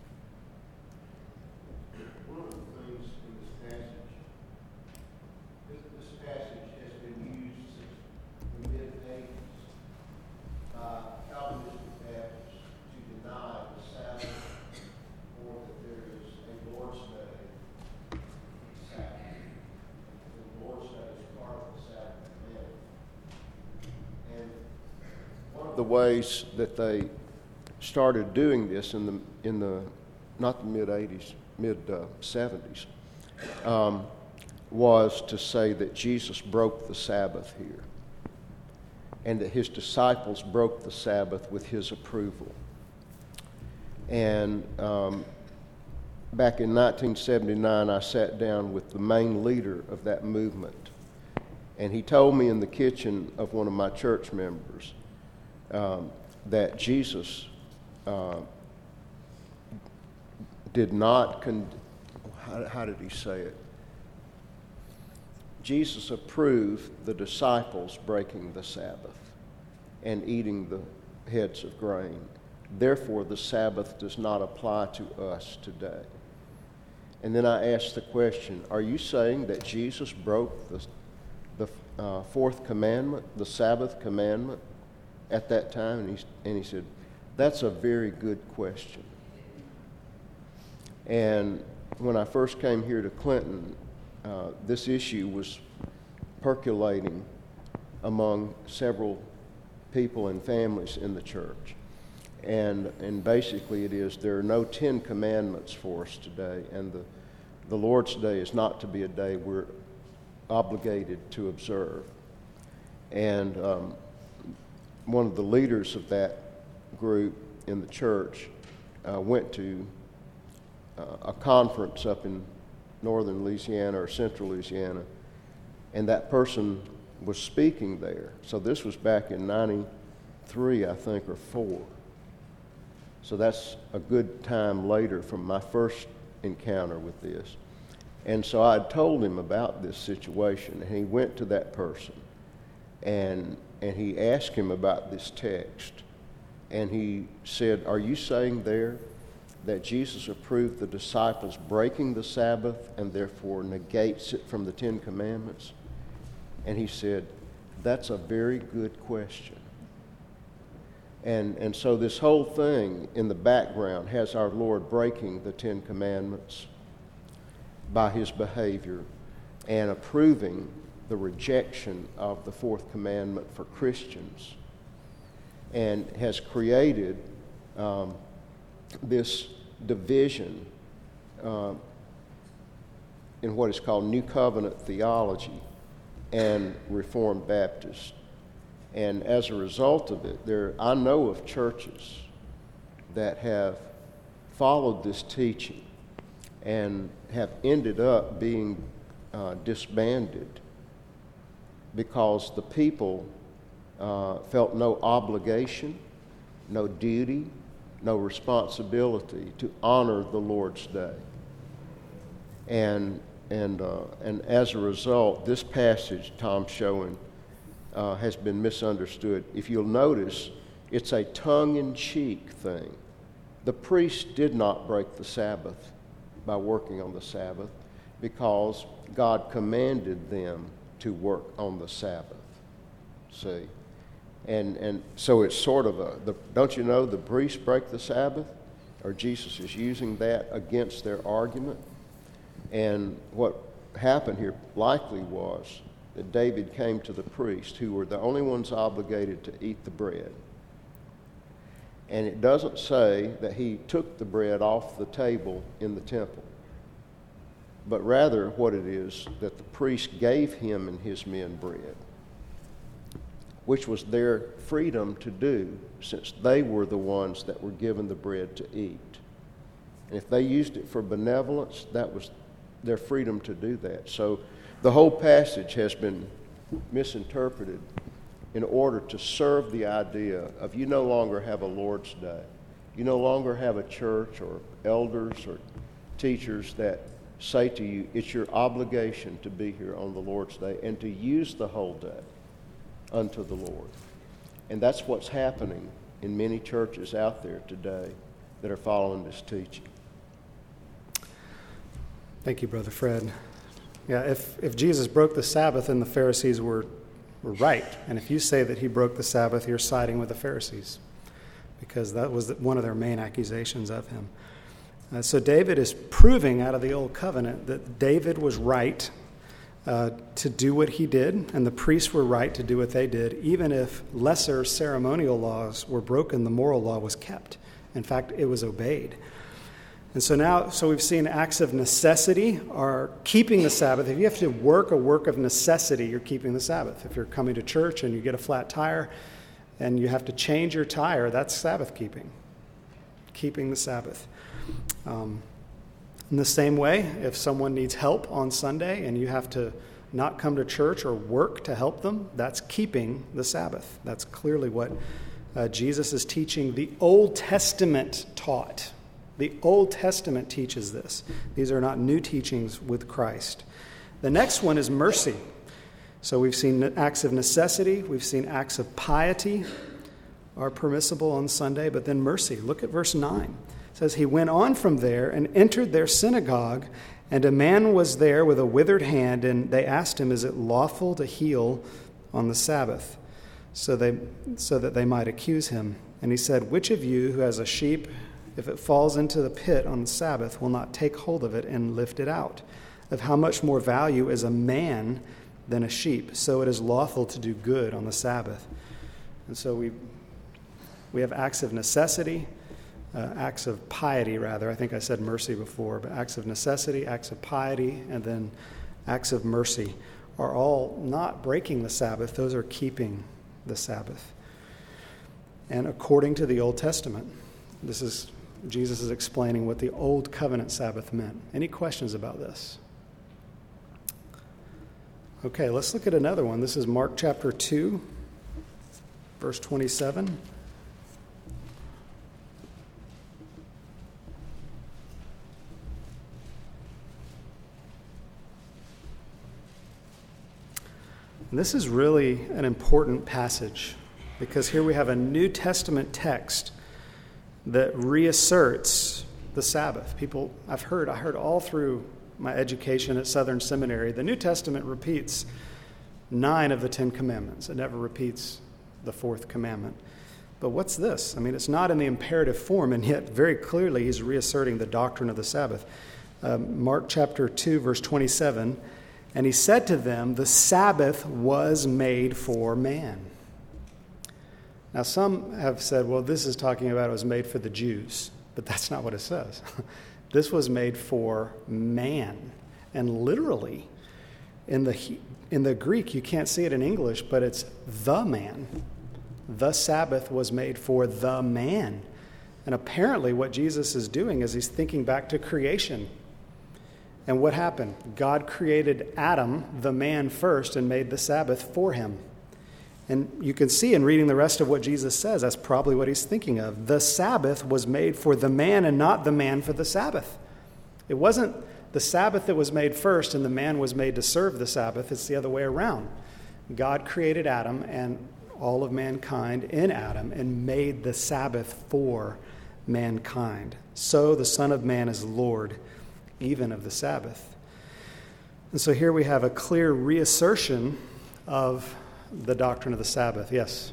One of the things in this passage, this, this passage has been used since the mid-eighties by Calvinistic Baptists to deny the Sabbath, or that there is a Lord's Day Sabbath. The Lord's Day is part of the Sabbath commandment. And one of the ways that they started doing this in the in the not the mid eighties, mid seventies, um, was to say that Jesus broke the Sabbath here, and that his disciples broke the Sabbath with his approval. And um, back in nineteen seventy-nine, I sat down with the main leader of that movement, and he told me in the kitchen of one of my church members um, that Jesus Uh, did not, con- how, how did he say it? Jesus approved the disciples breaking the Sabbath and eating the heads of grain. Therefore, the Sabbath does not apply to us today. And then I asked the question, are you saying that Jesus broke the, the uh, fourth commandment, the Sabbath commandment, at that time? And he, and he said, that's a very good question. And when I first came here to Clinton, uh, this issue was percolating among several people and families in the church. And and basically it is, there are no Ten Commandments for us today, and the, the Lord's Day is not to be a day we're obligated to observe. And um, one of the leaders of that group in the church uh, went to uh, a conference up in northern Louisiana or central Louisiana, and that person was speaking there. So this was back in ninety-three, I think, or four. So that's a good time later from my first encounter with this. And so I had told him about this situation, and he went to that person, and and he asked him about this text. And he said, are you saying there that Jesus approved the disciples breaking the Sabbath and therefore negates it from the Ten Commandments? And he said, that's a very good question. And, and so this whole thing in the background has our Lord breaking the Ten Commandments by his behavior and approving the rejection of the fourth commandment for Christians, and has created um, this division uh, in what is called New Covenant theology and Reformed Baptist. And as a result of it, there I know of churches that have followed this teaching and have ended up being uh, disbanded because the people uh, felt no obligation, no duty, no responsibility to honor the Lord's Day. And and uh, and as a result, this passage Tom's showing uh, has been misunderstood. If you'll notice, it's a tongue-in-cheek thing. The priest did not break the Sabbath by working on the Sabbath because God commanded them to work on the Sabbath. See? And and so it's sort of a, the, don't you know the priests break the Sabbath? Or Jesus is using that against their argument. And what happened here likely was that David came to the priests, who were the only ones obligated to eat the bread. And it doesn't say that he took the bread off the table in the temple, but rather what it is that the priest gave him and his men bread, which was their freedom to do, since they were the ones that were given the bread to eat. And if they used it for benevolence, that was their freedom to do that. So the whole passage has been misinterpreted in order to serve the idea of you no longer have a Lord's Day. You no longer have a church or elders or teachers that say to you, it's your obligation to be here on the Lord's Day and to use the whole day unto the Lord. And that's what's happening in many churches out there today that are following this teaching. Thank you, Brother Fred. Yeah, if, if Jesus broke the Sabbath, then the Pharisees were, were right. And if you say that he broke the Sabbath, you're siding with the Pharisees, because that was one of their main accusations of him. Uh, so David is proving out of the Old Covenant that David was right uh, to do what he did, and the priests were right to do what they did. Even if lesser ceremonial laws were broken, the moral law was kept. In fact, it was obeyed. And so now, so we've seen acts of necessity are keeping the Sabbath. If you have to work a work of necessity, you're keeping the Sabbath. If you're coming to church and you get a flat tire and you have to change your tire, that's Sabbath keeping, keeping the Sabbath. Um, in the same way, if someone needs help on Sunday and you have to not come to church or work to help them, that's keeping the Sabbath. That's clearly what uh, Jesus is teaching. The Old Testament taught. The Old Testament teaches this. These are not new teachings with Christ. The next one is mercy. So we've seen acts of necessity. We've seen acts of piety are permissible on Sunday, but then mercy. Look at verse nine. It says, he went on from there and entered their synagogue And a man was there with a withered hand, and they asked him, is it lawful to heal on the Sabbath? So they, so that they might accuse him. And he said, which of you who has a sheep, if it falls into the pit on the Sabbath, will not take hold of it and lift it out? Of how much more value is a man than a sheep? So it is lawful to do good on the Sabbath. And so we we have acts of necessity, uh, acts of piety, rather. I think I said mercy before, but acts of necessity, acts of piety, and then acts of mercy are all not breaking the Sabbath. Those are keeping the Sabbath. And according to the Old Testament, this is Jesus is explaining what the Old Covenant Sabbath meant. Any questions about this? Okay, let's look at another one. This is Mark chapter two, verse twenty-seven. And this is really an important passage because here we have a New Testament text that reasserts the Sabbath. People, I've heard, I heard all through my education at Southern Seminary, the New Testament repeats nine of the Ten Commandments. It never repeats the fourth commandment. But what's this? I mean, it's not in the imperative form, and yet very clearly he's reasserting the doctrine of the Sabbath. Um, Mark chapter two, verse twenty-seven, and he said to them, the Sabbath was made for man. Now, some have said, well, this is talking about it was made for the Jews, but that's not what it says. This was made for man. And literally, in the in the Greek, you can't see it in English, but it's the man. The Sabbath was made for the man. And apparently what Jesus is doing is he's thinking back to creation. And what happened? God created Adam, the man, first and made the Sabbath for him. And you can see in reading the rest of what Jesus says, that's probably what he's thinking of. The Sabbath was made for the man and not the man for the Sabbath. It wasn't the Sabbath that was made first and the man was made to serve the Sabbath. It's the other way around. God created Adam and all of mankind in Adam and made the Sabbath for mankind. So the Son of Man is Lord, even of the Sabbath. And so here we have a clear reassertion of the doctrine of the Sabbath. Yes?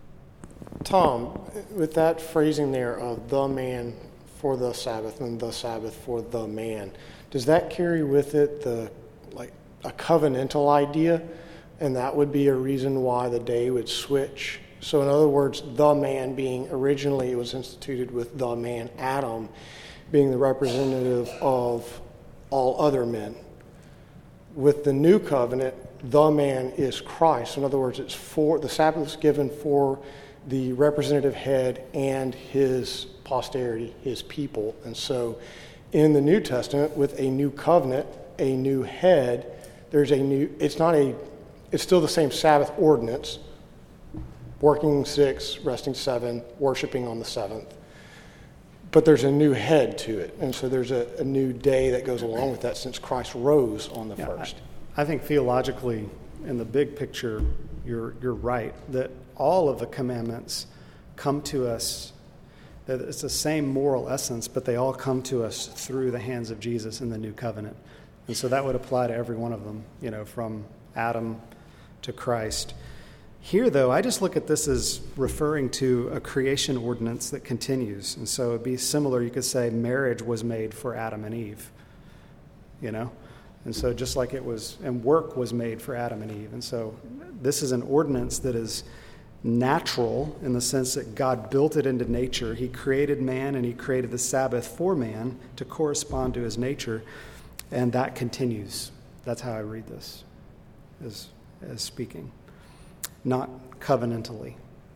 Tom, with that phrasing there of the man for the Sabbath and the Sabbath for the man, does that carry with it the like a covenantal idea? And that would be a reason why the day would switch. So in other words, the man being originally it was instituted with the man, Adam, being the representative of all other men. With the new covenant, the man is Christ. In other words, it's for the Sabbath is given for the representative head and his posterity, his people. And so in the New Testament, with a new covenant, a new head, there's a new, it's not a, it's still the same Sabbath ordinance, working six, resting seven, worshiping on the seventh. But there's a new head to it. And so there's a, a new day that goes along with that since Christ rose on the Yeah, first. I, I think theologically, in the big picture, you're you're right, that all of the commandments come to us, that it's the same moral essence, but they all come to us through the hands of Jesus in the new covenant. And so that would apply to every one of them, you know, from Adam to Christ. Here, though, I just look at this as referring to a creation ordinance that continues. And so it'd be similar. You could say marriage was made for Adam and Eve, you know? And so just like it was, and work was made for Adam and Eve. And so this is an ordinance that is natural in the sense that God built it into nature. He created man and he created the Sabbath for man to correspond to his nature. And that continues. That's how I read this as, as speaking. Not covenantally.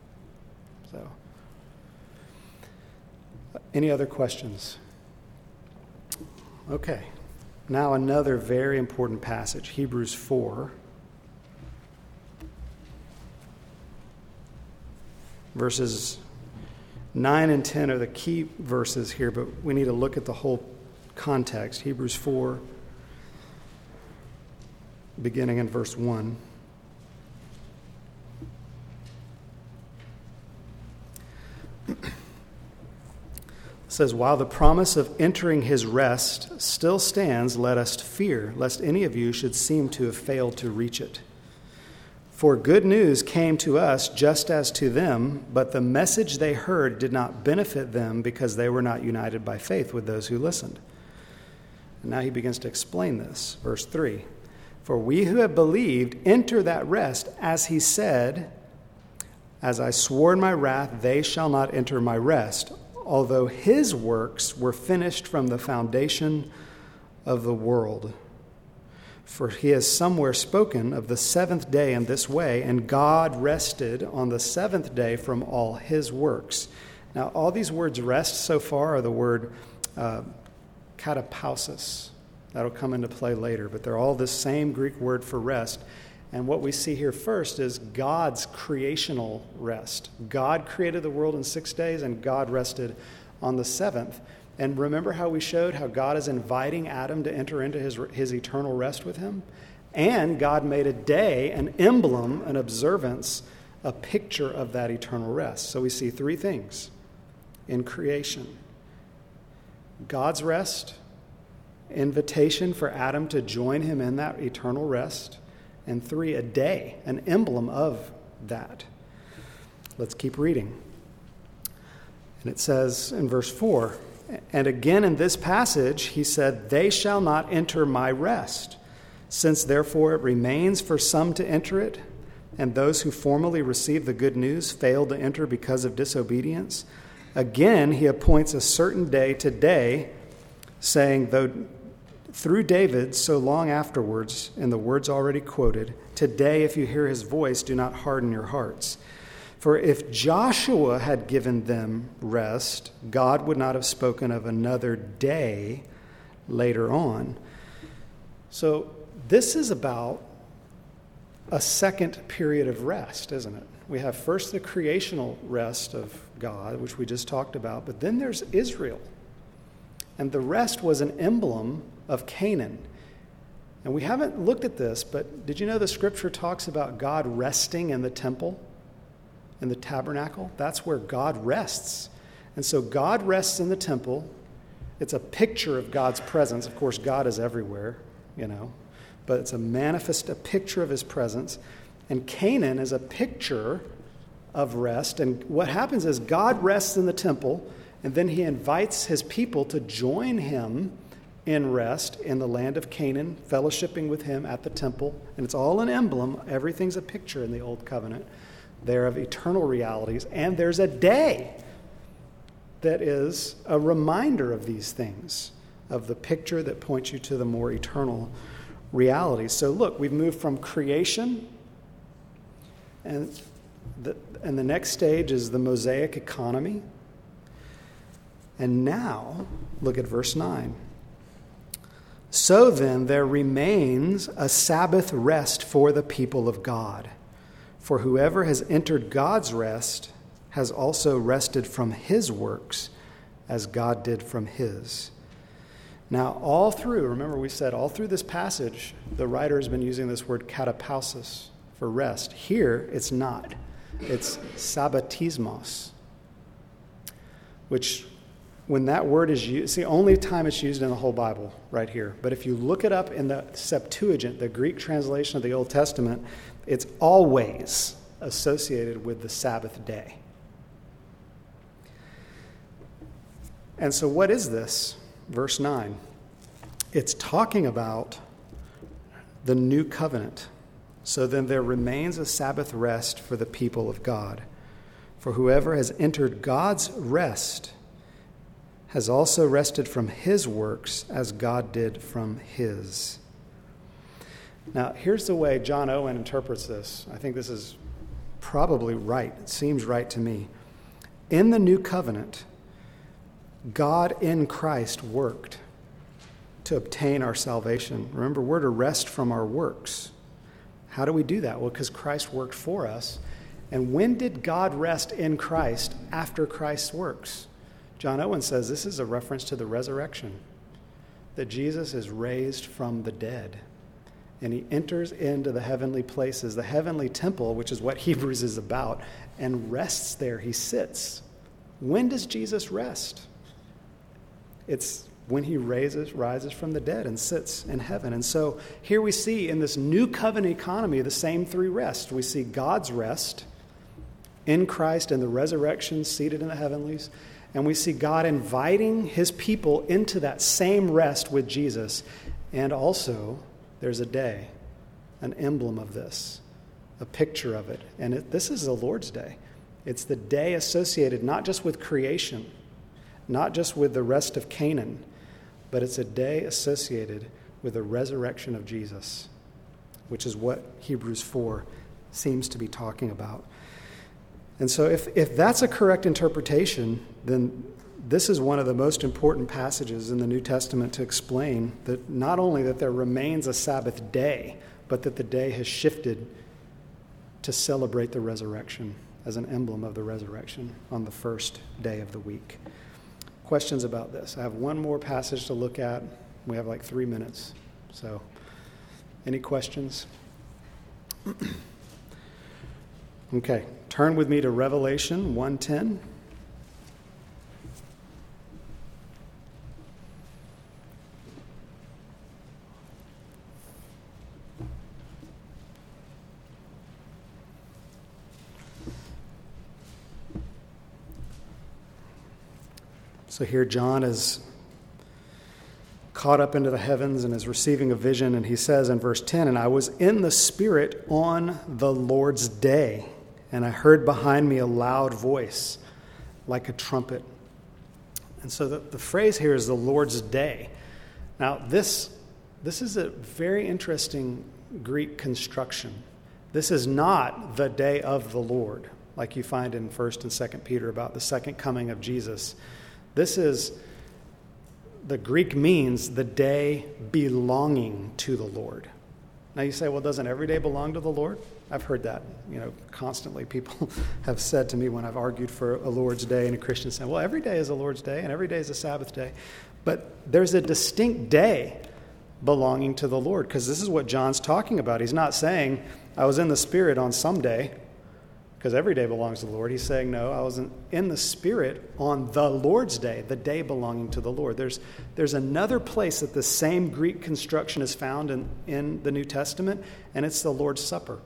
So, any other questions? Okay. Now another very important passage, Hebrews four, verses nine and ten are the key verses here, but we need to look at the whole context. Hebrews four, beginning in verse one. says, while the promise of entering his rest still stands, let us fear, lest any of you should seem to have failed to reach it. For good news came to us just as to them, but the message they heard did not benefit them because they were not united by faith with those who listened. And now he begins to explain this. Verse three, for we who have believed enter that rest, as he said, as I swore in my wrath, they shall not enter my rest, although his works were finished from the foundation of the world. For he has somewhere spoken of the seventh day in this way, and God rested on the seventh day from all his works. Now, all these words rest so far are the word uh, katapausis. That'll come into play later, but they're all the same Greek word for rest. And what we see here first is God's creational rest. God created the world in six days, and God rested on the seventh. And remember how we showed how God is inviting Adam to enter into his, his eternal rest with him? And God made a day, an emblem, an observance, a picture of that eternal rest. So we see three things in creation. God's rest, invitation for Adam to join him in that eternal rest, and three, a day, an emblem of that. Let's keep reading. And it says in verse four, and again in this passage, he said, they shall not enter my rest. Since therefore it remains for some to enter it, and those who formerly received the good news failed to enter because of disobedience, again he appoints a certain day today, saying, though through David so long afterwards, in the words already quoted, today if you hear his voice, do not harden your hearts. For if Joshua had given them rest, God would not have spoken of another day later on. So this is about a second period of rest, isn't it? We have first the creational rest of God, which we just talked about, but then there's Israel. And the rest was an emblem of Canaan. And we haven't looked at this, but did you know the scripture talks about God resting in the temple? In the tabernacle, that's where God rests. And so God rests in the temple. It's a picture of God's presence. Of course, God is everywhere, you know, but it's a manifest, a picture of his presence. And Canaan is a picture of rest. And what happens is God rests in the temple, and then he invites his people to join him in rest in the land of Canaan, fellowshipping with him at the temple. And it's all an emblem. Everything's a picture in the Old Covenant. They're of eternal realities, and there's a day that is a reminder of these things, of the picture that points you to the more eternal realities. So look, we've moved from creation, and the, and the next stage is the Mosaic economy. And now, look at verse nine. So then there remains a Sabbath rest for the people of God. For whoever has entered God's rest has also rested from his works, as God did from his. Now, all through, remember we said all through this passage, the writer has been using this word katapausis for rest. Here, it's not. It's sabbatismos, which when that word is used, it's the only time it's used in the whole Bible, right here. But if you look it up in the Septuagint, the Greek translation of the Old Testament, it's always associated with the Sabbath day. And so what is this? Verse nine. It's talking about the new covenant. So then there remains a Sabbath rest for the people of God. For whoever has entered God's rest has also rested from his works as God did from his. Now, here's the way John Owen interprets this. I think this is probably right. It seems right to me. In the new covenant, God in Christ worked to obtain our salvation. Remember, we're to rest from our works. How do we do that? Well, because Christ worked for us. And when did God rest in Christ after Christ's works? John Owen says this is a reference to the resurrection, that Jesus is raised from the dead. And he enters into the heavenly places, the heavenly temple, which is what Hebrews is about, and rests there. He sits. When does Jesus rest? It's when he raises, rises from the dead and sits in heaven. And so here we see in this new covenant economy the same three rests. We see God's rest in Christ and the resurrection seated in the heavenlies. And we see God inviting his people into that same rest with Jesus. And also there's a day, an emblem of this, a picture of it. And it, this is the Lord's Day. It's the day associated not just with creation, not just with the rest of Canaan, but it's a day associated with the resurrection of Jesus, which is what Hebrews four seems to be talking about. And so if, if that's a correct interpretation, then this is one of the most important passages in the New Testament to explain that not only that there remains a Sabbath day, but that the day has shifted to celebrate the resurrection as an emblem of the resurrection on the first day of the week. Questions about this? I have one more passage to look at. We have like three minutes. So, any questions? Okay, turn with me to Revelation one ten. So here John is caught up into the heavens and is receiving a vision, and he says in verse ten, "And I was in the Spirit on the Lord's day, and I heard behind me a loud voice like a trumpet." And so the, the phrase here is the Lord's day. Now this, this is a very interesting Greek construction. This is not the day of the Lord, like you find in First and Second Peter about the second coming of Jesus. This is, the Greek means the day belonging to the Lord. Now you say, well, doesn't every day belong to the Lord? I've heard that, you know, constantly. People have said to me when I've argued for a Lord's Day, and a Christian saying, well, every day is a Lord's Day and every day is a Sabbath day. But there's a distinct day belonging to the Lord, because this is what John's talking about. He's not saying, I was in the Spirit on some day, because every day belongs to the Lord. He's saying, no, I was in the Spirit on the Lord's day, the day belonging to the Lord. There's, there's another place that the same Greek construction is found in, in the New Testament, and it's the Lord's Supper.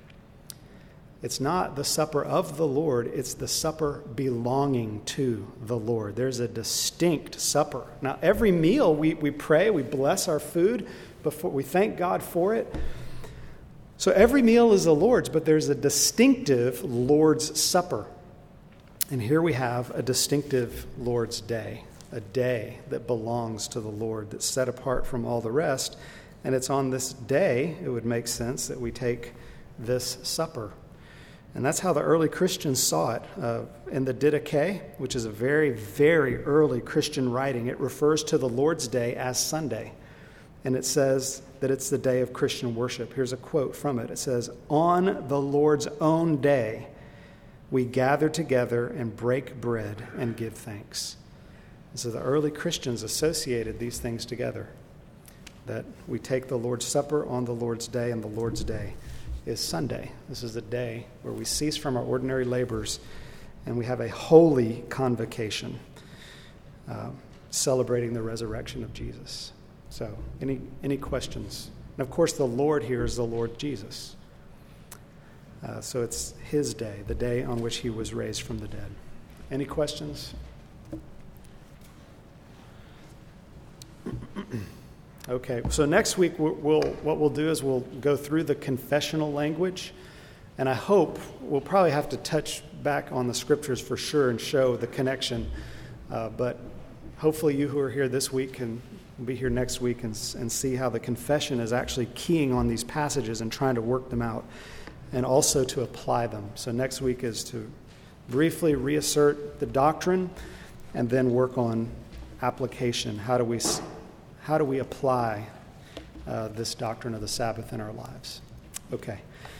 It's not the supper of the Lord, it's the supper belonging to the Lord. There's a distinct supper. Now, every meal we, we pray, we bless our food, before we thank God for it. So every meal is the Lord's, but there's a distinctive Lord's Supper. And here we have a distinctive Lord's Day, a day that belongs to the Lord, that's set apart from all the rest. And it's on this day, it would make sense, that we take this supper. And that's how the early Christians saw it. Uh, in the Didache, which is a very, very early Christian writing, it refers to the Lord's Day as Sunday. And it says that it's the day of Christian worship. Here's a quote from it. It says, "On the Lord's own day, we gather together and break bread and give thanks." And so the early Christians associated these things together, that we take the Lord's Supper on the Lord's day, and the Lord's day is Sunday. This is the day where we cease from our ordinary labors and we have a holy convocation, uh, celebrating the resurrection of Jesus. So, any any questions? And of course, the Lord here is the Lord Jesus. Uh, so it's his day, the day on which he was raised from the dead. Any questions? Okay, so next week we'll, we'll what we'll do is we'll go through the confessional language, and I hope we'll probably have to touch back on the scriptures for sure and show the connection. Uh, but hopefully, you who are here this week can be here next week and, and see how the confession is actually keying on these passages and trying to work them out, and also to apply them. So next week is to briefly reassert the doctrine, and then work on application. How do we how do we apply uh, this doctrine of the Sabbath in our lives? Okay.